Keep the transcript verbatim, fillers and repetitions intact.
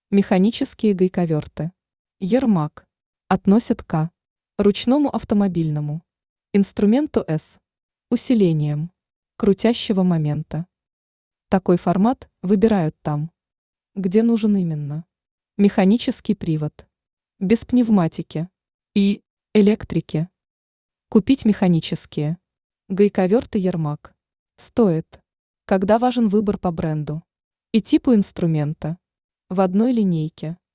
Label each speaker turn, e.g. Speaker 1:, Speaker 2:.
Speaker 1: Механические гайковерты. Ермак. Относят к ручному автомобильному инструменту С. Усилением крутящего момента. Такой формат выбирают там, где нужен именно механический привод, без пневматики и электрики. Купить механические гайковерты Ермак стоит, когда важен выбор по бренду и типу инструмента в одной линейке.